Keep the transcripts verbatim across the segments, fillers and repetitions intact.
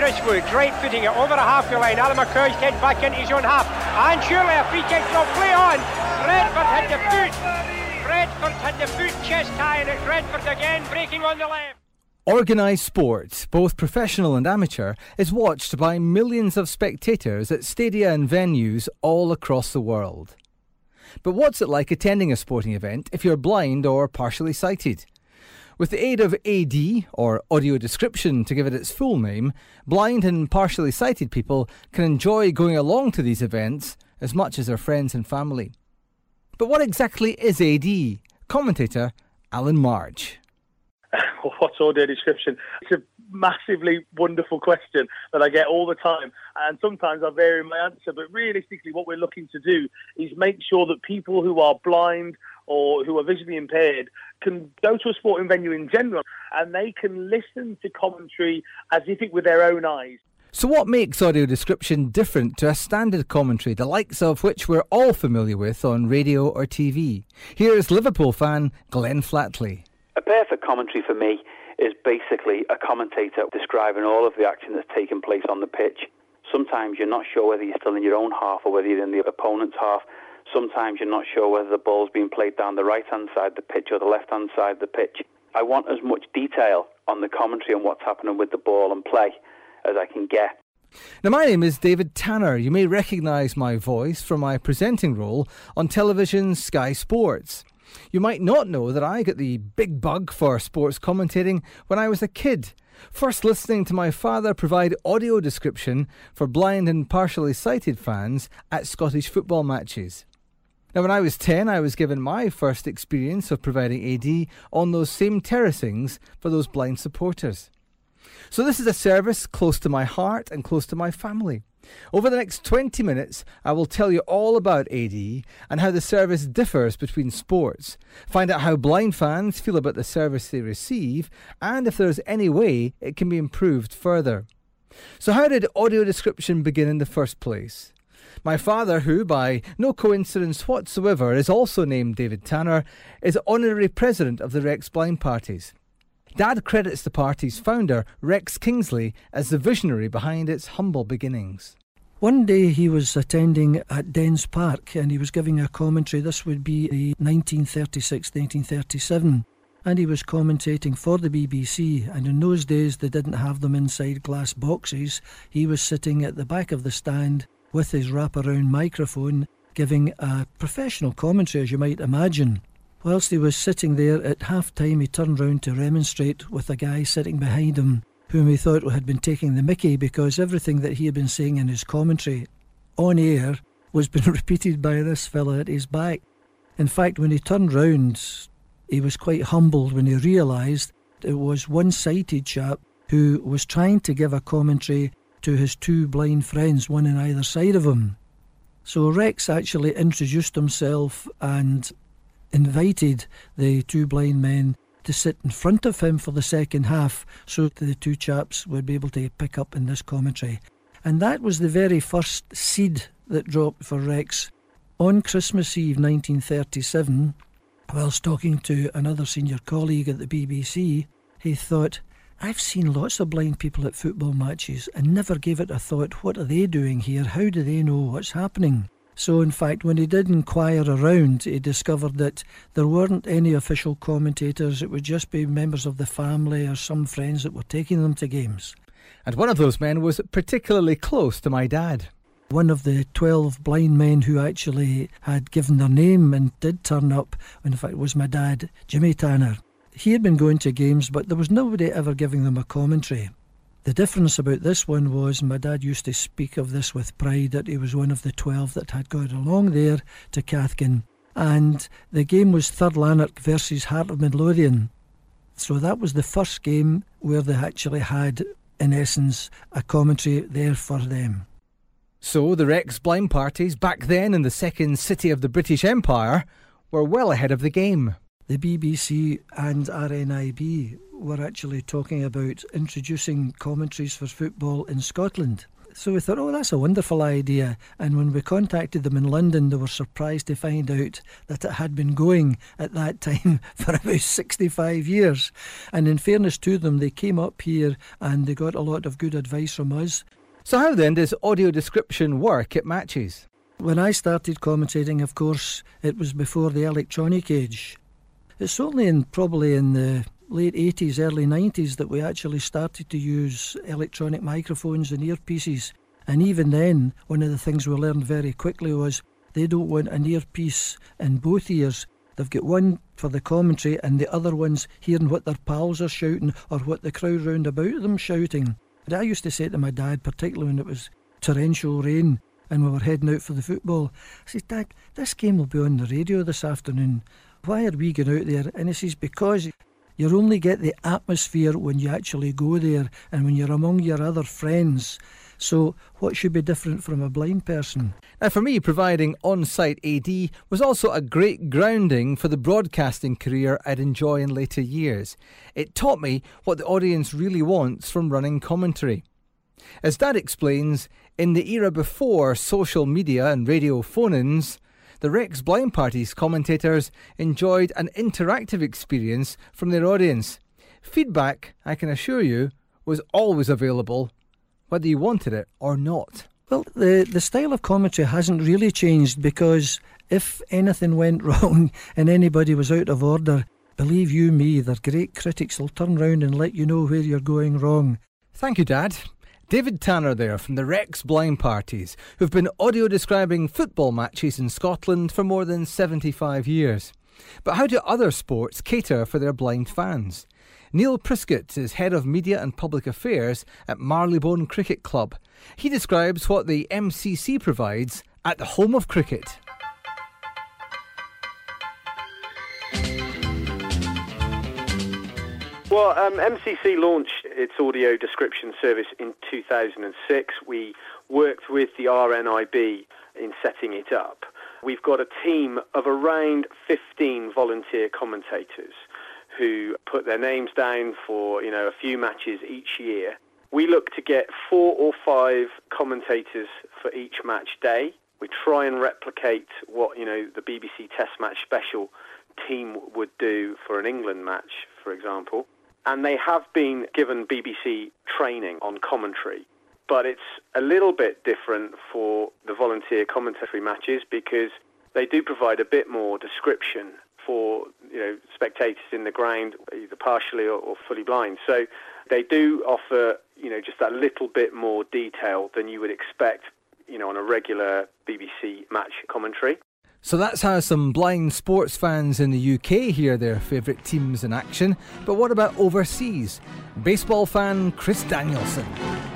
Chris Woods, right footing it over the halfway line. Alan McCoy's head back into his own half. And surely a free kick will play on. Redford had the foot. Redford had the foot chest high, and it's Redford again breaking on the left. Organised sport, both professional and amateur, is watched by millions of spectators at stadia and venues all across the world. But what's it like attending a sporting event if you're blind or partially sighted? With the aid of A D, or audio description to give it its full name, blind and partially sighted people can enjoy going along to these events as much as their friends and family. But what exactly is A D? Commentator Alan March. What's audio description? It's a massively wonderful question that I get all the time, and sometimes I vary my answer, but realistically what we're looking to do is make sure that people who are blind or who are visually impaired can go to a sporting venue in general and they can listen to commentary as if it were their own eyes. So what makes audio description different to a standard commentary, the likes of which we're all familiar with on radio or T V? Here's Liverpool fan Glenn Flatley. A perfect commentary for me is basically a commentator describing all of the action that's taking place on the pitch. Sometimes you're not sure whether you're still in your own half or whether you're in the opponent's half. Sometimes you're not sure whether the ball's being played down the right-hand side of the pitch or the left-hand side of the pitch. I want as much detail on the commentary and what's happening with the ball and play as I can get. Now, my name is David Tanner. You may recognise my voice from my presenting role on television's Sky Sports. You might not know that I got the big bug for sports commentating when I was a kid, first listening to my father provide audio description for blind and partially sighted fans at Scottish football matches. Now, when I was ten, I was given my first experience of providing A D on those same terracings for those blind supporters. So this is a service close to my heart and close to my family. Over the next twenty minutes, I will tell you all about A D and how the service differs between sports, find out how blind fans feel about the service they receive, and if there's any way it can be improved further. So how did audio description begin in the first place? My father, who by no coincidence whatsoever is also named David Tanner, is honorary president of the Rex Blind Parties. Dad credits the party's founder, Rex Kingsley, as the visionary behind its humble beginnings. One day he was attending at Dens Park and he was giving a commentary. This would be the nineteen thirty-six nineteen thirty-seven. And he was commentating for the B B C. And in those days they didn't have them inside glass boxes. He was sitting at the back of the stand with his wraparound microphone, giving a professional commentary, as you might imagine. Whilst he was sitting there at half-time, he turned round to remonstrate with a guy sitting behind him, whom he thought had been taking the mickey because everything that he had been saying in his commentary on air was being repeated by this fella at his back. In fact, when he turned round, he was quite humbled when he realised it was one sighted chap who was trying to give a commentary to his two blind friends, one on either side of him. So Rex actually introduced himself and invited the two blind men to sit in front of him for the second half so that the two chaps would be able to pick up in this commentary. And that was the very first seed that dropped for Rex. On Christmas Eve nineteen thirty-seven, whilst talking to another senior colleague at the B B C, he thought, I've seen lots of blind people at football matches and never gave it a thought, what are they doing here? How do they know what's happening? So in fact, when he did inquire around, he discovered that there weren't any official commentators. It would just be members of the family or some friends that were taking them to games. And one of those men was particularly close to my dad. One of the twelve blind men who actually had given their name and did turn up, in fact, was my dad, Jimmy Tanner. He had been going to games, but there was nobody ever giving them a commentary. The difference about this one was my dad used to speak of this with pride, that he was one of the twelve that had gone along there to Cathkin. And the game was Third Lanark versus Heart of Midlothian. So that was the first game where they actually had, in essence, a commentary there for them. So the Rex Blind Parties, back then in the second city of the British Empire, were well ahead of the game. The B B C and R N I B were actually talking about introducing commentaries for football in Scotland. So we thought, oh, that's a wonderful idea. And when we contacted them in London, they were surprised to find out that it had been going at that time for about sixty-five years. And in fairness to them, they came up here and they got a lot of good advice from us. So how then does audio description work at matches? When I started commentating, of course, it was before the electronic age. It's only in probably in the late eighties, early nineties that we actually started to use electronic microphones and earpieces. And even then, one of the things we learned very quickly was they don't want an earpiece in both ears. They've got one for the commentary and the other one's hearing what their pals are shouting or what the crowd round about them shouting. And I used to say to my dad, particularly when it was torrential rain and we were heading out for the football, I said, Dad, this game will be on the radio this afternoon. Why are we going out there? And he says, because you only get the atmosphere when you actually go there and when you're among your other friends. So what should be different from a blind person? Now for me, providing on-site A D was also a great grounding for the broadcasting career I'd enjoy in later years. It taught me what the audience really wants from running commentary. As Dad explains, in the era before social media and radio phone-ins, the Rex Blind Party's commentators enjoyed an interactive experience from their audience. Feedback, I can assure you, was always available, whether you wanted it or not. Well, the, the style of commentary hasn't really changed, because if anything went wrong and anybody was out of order, believe you me, their great critics will turn round and let you know where you're going wrong. Thank you, Dad. David Tanner there from the Rex Blind Parties, who've been audio describing football matches in Scotland for more than seventy-five years. But how do other sports cater for their blind fans? Neil Priscott is Head of Media and Public Affairs at Marylebone Cricket Club. He describes what the M C C provides at the home of cricket. Well, um, M C C launched its audio description service in two thousand six. We worked with the R N I B in setting it up. We've got a team of around fifteen volunteer commentators who put their names down for, you know, a few matches each year. We look to get four or five commentators for each match day. We try and replicate what, you know, the B B C Test Match Special team would do for an England match, for example. And they have been given B B C training on commentary. But it's a little bit different for the volunteer commentary matches, because they do provide a bit more description for, you know, spectators in the ground, either partially or, or fully blind. So they do offer, you know, just that little bit more detail than you would expect, you know, on a regular B B C match commentary. So that's how some blind sports fans in the U K hear their favourite teams in action. But what about overseas? Baseball fan Chris Danielson.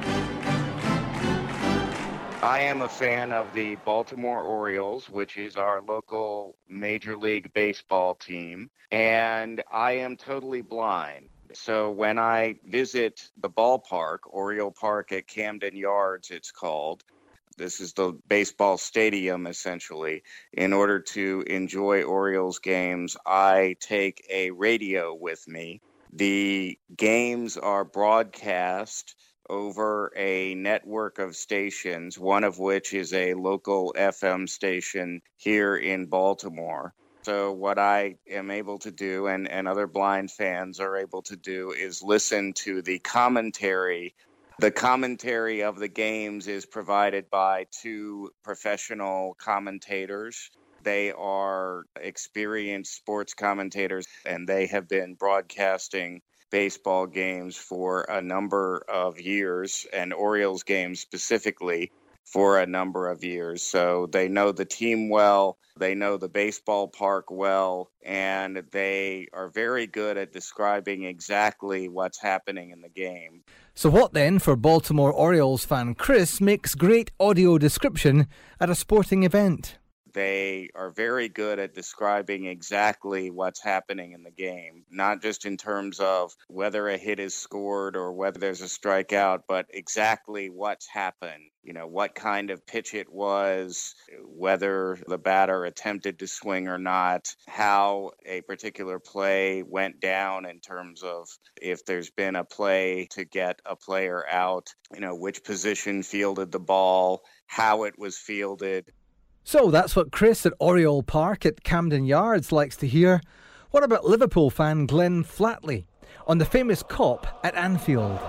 I am a fan of the Baltimore Orioles, which is our local Major League Baseball team, and I am totally blind. So when I visit the ballpark, Oriole Park at Camden Yards, it's called, this is the baseball stadium, essentially. In order to enjoy Orioles games, I take a radio with me. The games are broadcast over a network of stations, one of which is a local F M station here in Baltimore. So what I am able to do, and, and other blind fans are able to do, is listen to the commentary. The commentary of the games is provided by two professional commentators. They are experienced sports commentators, and they have been broadcasting baseball games for a number of years, and Orioles games specifically for a number of years. So they know the team well, they know the baseball park well, and they are very good at describing exactly what's happening in the game. So what then, for Baltimore Orioles fan Chris, makes great audio description at a sporting event? they are very good at describing exactly what's happening in the game, not just in terms of whether a hit is scored or whether there's a strikeout, but exactly what's happened. You know, what kind of pitch it was, whether the batter attempted to swing or not, how a particular play went down in terms of if there's been a play to get a player out, you know, which position fielded the ball, how it was fielded. So that's what Chris at Oriole Park at Camden Yards likes to hear. What about Liverpool fan Glenn Flatley on the famous Kop at Anfield?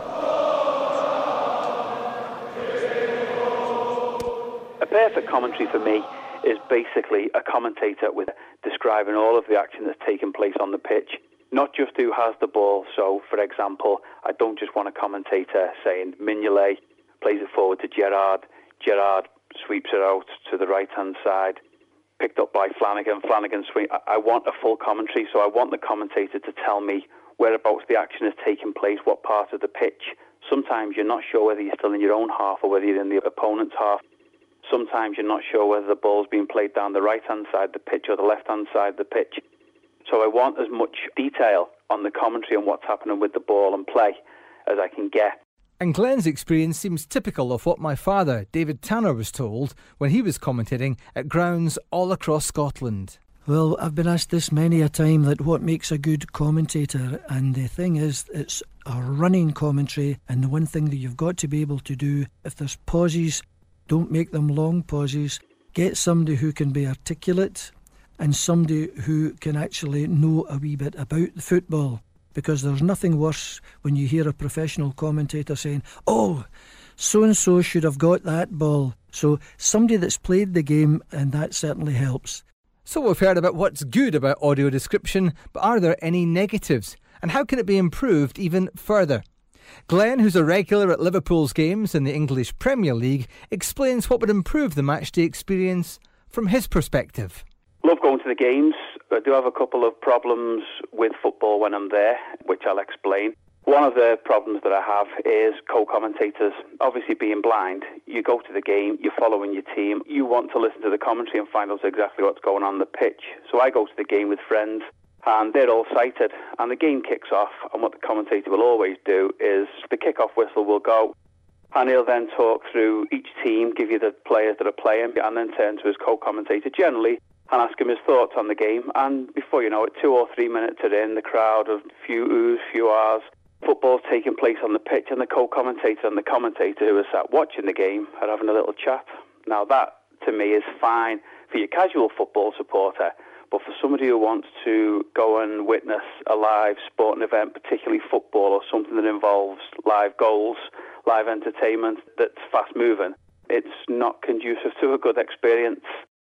A perfect commentary for me is basically a commentator with describing all of the action that's taking place on the pitch, not just who has the ball. So, for example, I don't just want a commentator saying Mignolet plays it forward to Gerrard, Gerrard sweeps it out to the right-hand side, picked up by Flanagan, Flanagan swing. I want a full commentary, so I want the commentator to tell me whereabouts the action is taking place, what part of the pitch. Sometimes you're not sure whether you're still in your own half or whether you're in the opponent's half. Sometimes you're not sure whether the ball's being played down the right-hand side of the pitch or the left-hand side of the pitch. So I want as much detail on the commentary on what's happening with the ball and play as I can get. And Glenn's experience seems typical of what my father, David Tanner, was told when he was commentating at grounds all across Scotland. Well, I've been asked this many a time, that what makes a good commentator, and the thing is, it's a running commentary, and the one thing that you've got to be able to do, if there's pauses, don't make them long pauses. Get somebody who can be articulate and somebody who can actually know a wee bit about the football. Because there's nothing worse when you hear a professional commentator saying, oh, so-and-so should have got that ball. So somebody that's played the game, and that certainly helps. So we've heard about what's good about audio description, but are there any negatives? And how can it be improved even further? Glenn, who's a regular at Liverpool's games in the English Premier League, explains what would improve the matchday experience from his perspective. Love going to the games. I do have a couple of problems with football when I'm there, which I'll explain. One of the problems that I have is co-commentators. Obviously, being blind, you go to the game, you're following your team, you want to listen to the commentary and find out exactly what's going on the pitch. So I go to the game with friends, and they're all sighted, and the game kicks off, and what the commentator will always do is the kick-off whistle will go, and he'll then talk through each team, give you the players that are playing, and then turn to his co-commentator generally and ask him his thoughts on the game. And before you know it, two or three minutes are in, the crowd of few oohs, few ahs, football's taking place on the pitch, and the co-commentator and the commentator who are sat watching the game are having a little chat. Now that, to me, is fine for your casual football supporter, but for somebody who wants to go and witness a live sporting event, particularly football or something that involves live goals, live entertainment that's fast-moving, it's not conducive to a good experience.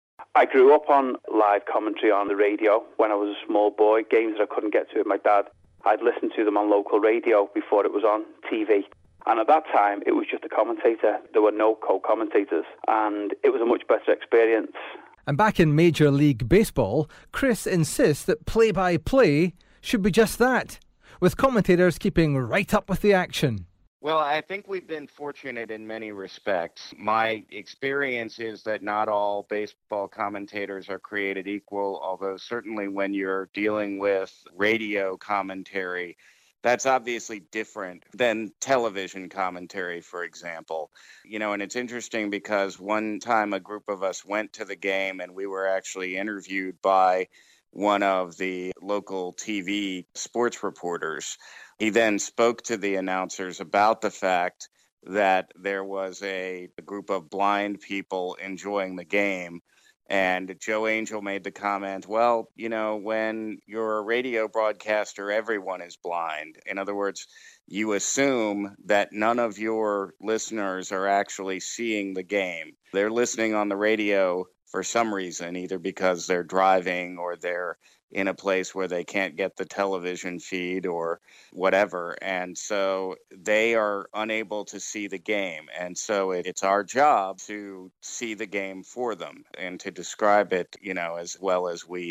I grew up on live commentary on the radio when I was a small boy, games that I couldn't get to with my dad. I'd listen to them on local radio before it was on T V. And at that time, it was just a commentator. There were no co-commentators, and it was a much better experience. And back in Major League Baseball, Chris insists that play-by-play should be just that, with commentators keeping right up with the action. Well, I think we've been fortunate in many respects. My experience is that not all baseball commentators are created equal, although certainly when you're dealing with radio commentary, that's obviously different than television commentary, for example. You know, and it's interesting because one time a group of us went to the game and we were actually interviewed by one of the local T V sports reporters. He then spoke to the announcers about the fact that there was a, a group of blind people enjoying the game. And Joe Angel made the comment, well, you know, when you're a radio broadcaster, everyone is blind. In other words, you assume that none of your listeners are actually seeing the game. They're listening on the radio for some reason, either because they're driving or they're in a place where they can't get the television feed or whatever. And so they are unable to see the game. And so it, it's our job to see the game for them and to describe it, you know, as well as we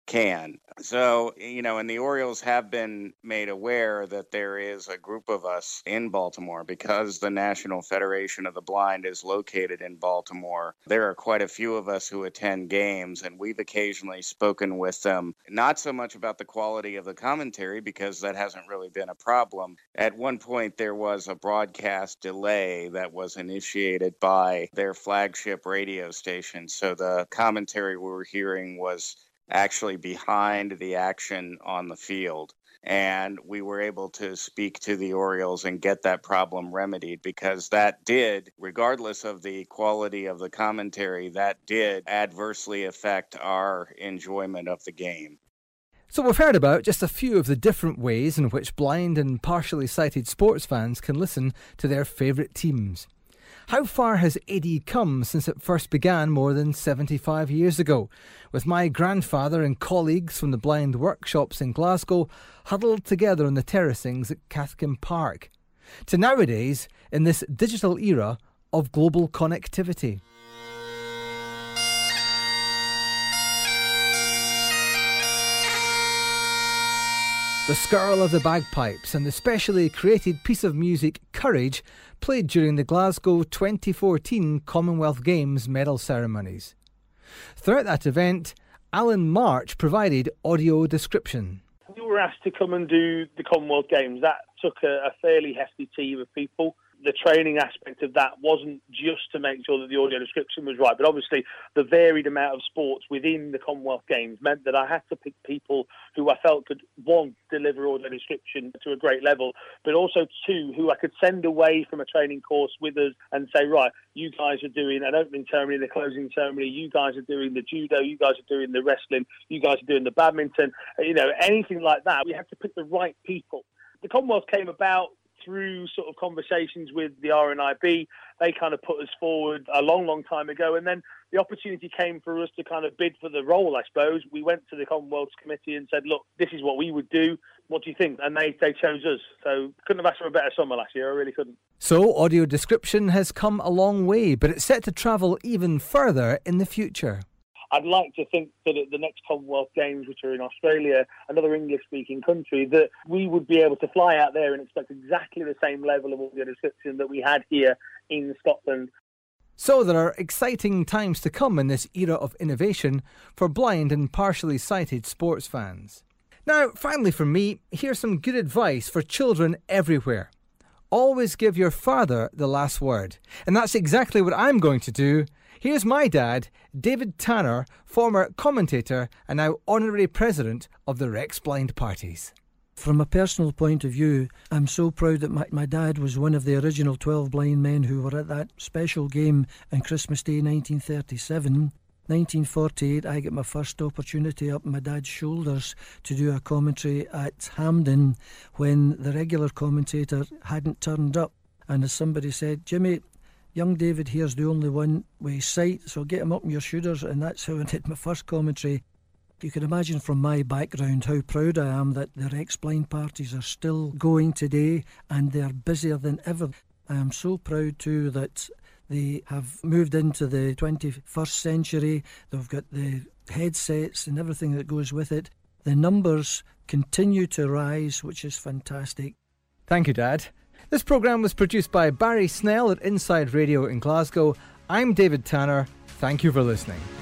can. So, you know, and the Orioles have been made aware that there is a group of us in Baltimore because the National Federation of the Blind is located in Baltimore. There are quite a few of us who attend games, and we've occasionally spoken with them, not so much about the quality of the commentary because that hasn't really been a problem. At one point, there was a broadcast delay that was initiated by their flagship radio station. So the commentary we were hearing was actually behind the action on the field. And we were able to speak to the Orioles and get that problem remedied because that did, regardless of the quality of the commentary, that did adversely affect our enjoyment of the game. So we've heard about just a few of the different ways in which blind and partially sighted sports fans can listen to their favourite teams. How far has A D come since it first began more than seventy-five years ago, with my grandfather and colleagues from the blind workshops in Glasgow huddled together on the terracings at Cathkin Park, to nowadays in this digital era of global connectivity? The skirl of the bagpipes and the specially created piece of music Courage played during the Glasgow twenty fourteen Commonwealth Games medal ceremonies. Throughout that event, Alan March provided audio description. We were asked to come and do the Commonwealth Games. That took a, a fairly hefty team of people. The training aspect of that wasn't just to make sure that the audio description was right, but obviously the varied amount of sports within the Commonwealth Games meant that I had to pick people who I felt could, one, deliver audio description to a great level, but also, two, who I could send away from a training course with us and say, right, you guys are doing an opening ceremony and a closing ceremony, you guys are doing the judo, you guys are doing the wrestling, you guys are doing the badminton, you know, anything like that. We had to pick the right people. The Commonwealth came about through sort of conversations with the R N I B. They kind of put us forward a long, long time ago. And then the opportunity came for us to kind of bid for the role, I suppose. We went to the Commonwealth's committee and said, look, this is what we would do. What do you think? And they, they chose us. So couldn't have asked for a better summer last year. I really couldn't. So audio description has come a long way, but it's set to travel even further in the future. I'd like to think that at the next Commonwealth Games, which are in Australia, another English-speaking country, that we would be able to fly out there and expect exactly the same level of audio description that we had here in Scotland. So there are exciting times to come in this era of innovation for blind and partially sighted sports fans. Now, finally from me, here's some good advice for children everywhere. Always give your father the last word. And that's exactly what I'm going to do. Here's my dad, David Tanner, former commentator and now honorary president of the Rex Blind Parties. From a personal point of view, I'm so proud that my, my dad was one of the original twelve blind men who were at that special game on Christmas Day nineteen thirty-seven. nineteen forty-eight, I get my first opportunity up my dad's shoulders to do a commentary at Hampden when the regular commentator hadn't turned up. And as somebody said, Jimmy, young David here's the only one with sight, so get him up on your shoulders, and that's how I did my first commentary. You can imagine from my background how proud I am that the Rex Blind Parties are still going today and they're busier than ever. I am so proud too that they have moved into the twenty-first century. They've got the headsets and everything that goes with it. The numbers continue to rise, which is fantastic. Thank you, Dad. This programme was produced by Barry Snell at Inside Radio in Glasgow. I'm David Tanner. Thank you for listening.